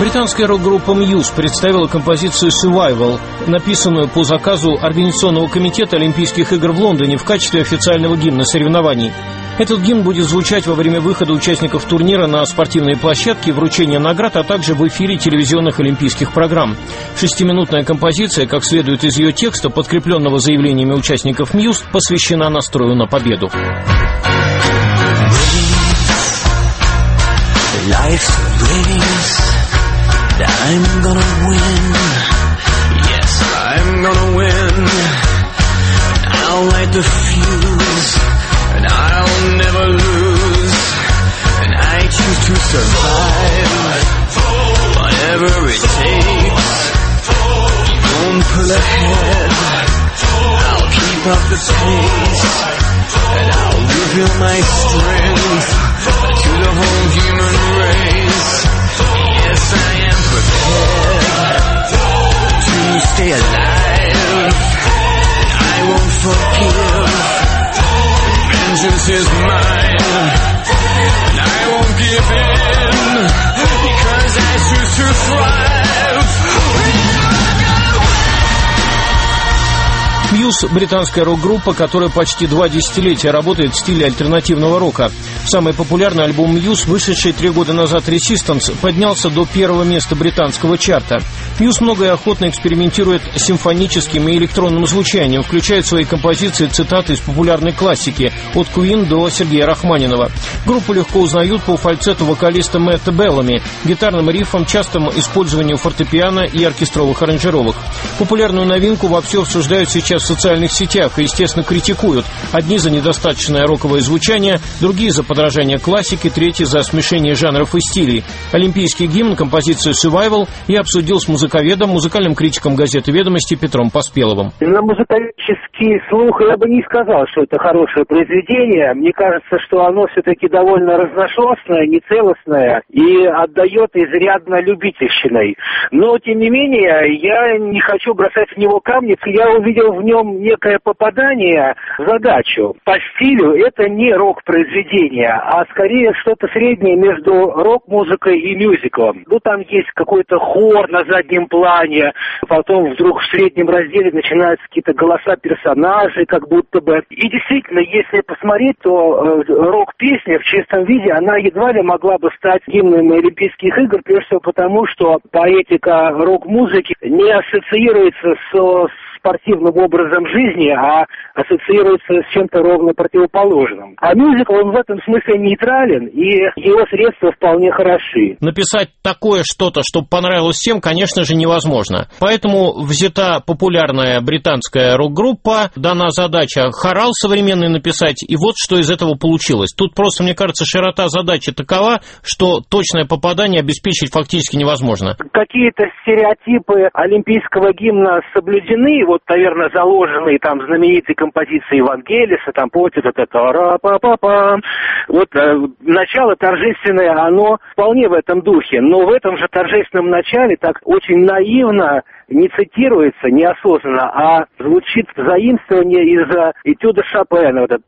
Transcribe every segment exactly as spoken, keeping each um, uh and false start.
Британская рок-группа Muse представила композицию «Survival», написанную по заказу Организационного комитета Олимпийских игр в Лондоне в качестве официального гимна соревнований. Этот гимн будет звучать во время выхода участников турнира на спортивные площадки, вручения наград, а также в эфире телевизионных олимпийских программ. Шестиминутная композиция, как следует из ее текста, подкрепленного заявлениями участников Muse, посвящена настрою на победу. I'm gonna win, yes, I'm gonna win. I'll light the fuse, and I'll never lose. And I choose to survive, whatever it takes. Don't pull ahead, I'll keep up the pace. And I'll reveal my strength to the whole human race. Yes, I am prepared to stay alive. I won't forgive. Vengeance is mine, and I won't give in because I choose to thrive. Muse – британская рок-группа, которая почти два десятилетия работает в стиле альтернативного рока. Самый популярный альбом Muse, вышедший три года назад «Resistance», поднялся до первого места британского чарта. Muse много и охотно экспериментирует с симфоническим и электронным звучанием, включает в свои композиции цитаты из популярной классики, от Queen до Сергея Рахманинова. Группу легко узнают по фальцету вокалиста Мэтта Беллами, гитарным рифам, частому использованию фортепиано и оркестровых аранжировок. Популярную новинку вовсю обсуждают сейчас в социальных сетях и, естественно, критикуют. Одни за недостаточное роковое звучание, другие за подражание классике, третьи за смешение жанров и стилей. Олимпийский гимн, композицию «Survival» я обсудил с музыковедом, музыкальным критиком газеты «Ведомости» Петром Поспеловым. На музыкальный слух я бы не сказал, что это хорошее произведение. Мне кажется, что оно все-таки довольно разношерстное, нецелостное и отдает изрядно любительщиной. Но, тем не менее, я не хочу бросать в него камни. Я увидел в нем некое попадание в задачу. По стилю это не рок-произведение, а скорее что-то среднее между рок-музыкой и мюзиклом. Ну, там есть какой-то хор на заднем плане, потом вдруг в среднем разделе начинаются какие-то голоса персонажей, как будто бы. И действительно, если посмотреть, то э, рок-песня в чистом виде, она едва ли могла бы стать гимном Олимпийских игр, прежде всего потому, что поэтика рок-музыки не ассоциируется с спортивным образом жизни, а ассоциируется с чем-то ровно противоположным. А мюзикл, он в этом смысле нейтрален, и его средства вполне хороши. Написать такое что-то, чтобы понравилось всем, конечно же, невозможно. Поэтому взята популярная британская рок-группа, дана задача хорал современный написать, и вот что из этого получилось. Тут просто, мне кажется, широта задачи такова, что точное попадание обеспечить фактически невозможно. Какие-то стереотипы олимпийского гимна соблюдены, вот, наверное, заложенные там знаменитые композиции Вангелиса, там, помните, вот это ра-па-па-пам. Вот э, начало торжественное, оно вполне в этом духе, но в этом же торжественном начале так очень наивно не цитируется неосознанно, а звучит заимствование из этюда Шопена. Вот это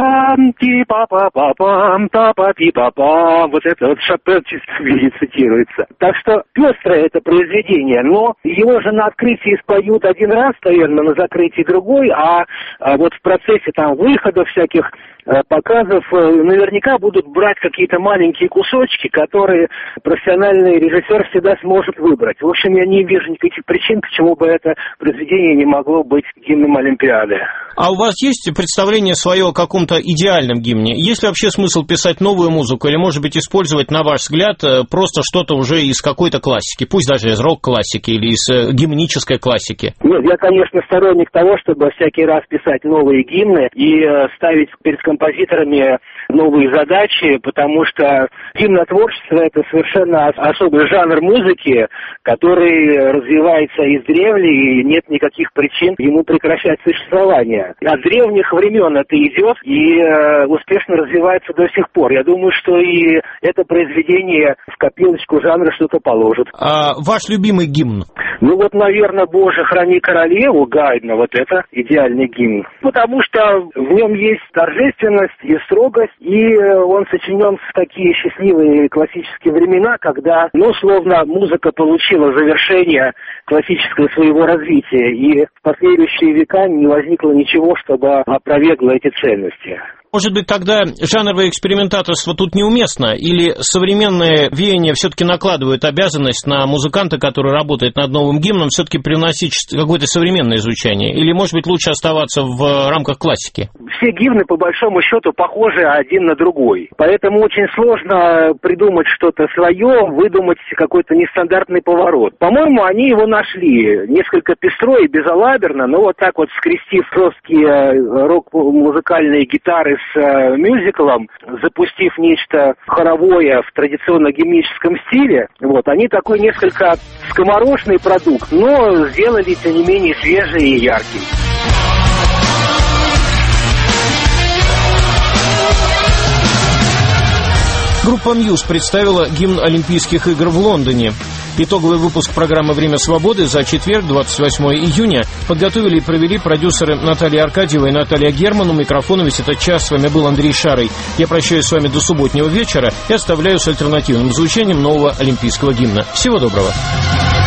там-ти-па-па-па-пам, та-па-пи-па-пам. Вот это вот Шопен в чистом виде цитируется. Так что пестрое это произведение, но его же на открытии споют один раз, наверное, на закрытии другой, а, а вот в процессе там выходов всяких показов наверняка будут брать какие-то маленькие кусочки, которые профессиональный режиссер всегда сможет выбрать. В общем, я не вижу никаких причин, почему бы это произведение не могло быть гимном Олимпиады. А у вас есть представление свое о каком-то идеальном гимне? Есть ли вообще смысл писать новую музыку или, может быть, использовать, на ваш взгляд, просто что-то уже из какой-то классики, пусть даже из рок-классики или из гимнической классики? Нет, я, конечно, сторонник того, чтобы всякий раз писать новые гимны и ставить перед композиторами новые задачи, потому что гимнотворчество — это совершенно особый жанр музыки, который развивается издревле, и нет никаких причин ему прекращать существование. От древних времен это идет и э, успешно развивается до сих пор. Я думаю, что и это произведение в копилочку жанра что-то положит. А ваш любимый гимн? Ну вот, наверное, «Боже, храни королеву». у Гайдна вот это идеальный гимн, потому что в нем есть торжественность и строгость, и он сочинен в такие счастливые классические времена, когда, ну, словно музыка получила завершение классического своего развития, и в последующие века не возникло ничего, чтобы опровергло эти ценности. Может быть, тогда жанровое экспериментаторство тут неуместно? Или современные веяния все-таки накладывают обязанность на музыканта, который работает над новым гимном, все-таки приносить какое-то современное звучание? Или, может быть, лучше оставаться в рамках классики? Все гимны, по большому счету, похожи один на другой. Поэтому очень сложно придумать что-то свое, выдумать какой-то нестандартный поворот. По-моему, они его нашли. Несколько пестро и безалаберно, но вот так вот, скрестив жесткие рок-музыкальные гитары с э, мюзиклом, запустив нечто хоровое в традиционно-гимническом стиле, вот, они такой несколько скоморошный продукт, но сделали, тем не менее, свежий и яркий. Группа Мьюз представила гимн Олимпийских игр в Лондоне. Итоговый выпуск программы «Время свободы» за четверг, двадцать восьмого июня, подготовили и провели продюсеры Наталья Аркадьева и Наталья Герман. У микрофона весь этот час с вами был Андрей Шарый. Я прощаюсь с вами до субботнего вечера и оставляю с альтернативным звучанием нового олимпийского гимна. Всего доброго.